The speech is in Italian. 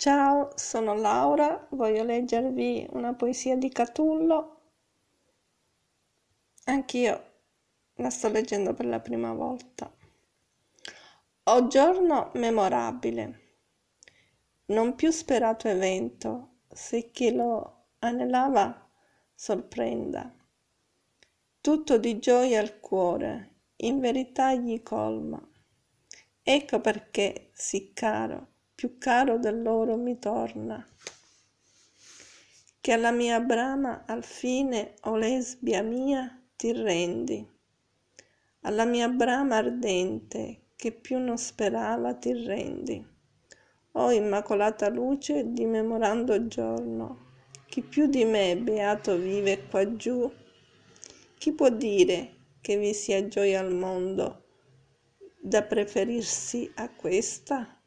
Ciao, sono Laura, voglio leggervi una poesia di Catullo. Anch'io la sto leggendo per la prima volta. O giorno memorabile, non più sperato evento, se chi lo anelava sorprenda. Tutto di gioia il cuore, in verità gli colma. Ecco perché sì caro, più caro dell'oro mi torna. Che alla mia brama al fine, o lesbia mia, ti rendi. Alla mia brama ardente, che più non sperava, ti rendi. O immacolata luce di memorando giorno, chi più di me beato vive quaggiù? Chi può dire che vi sia gioia al mondo da preferirsi a questa?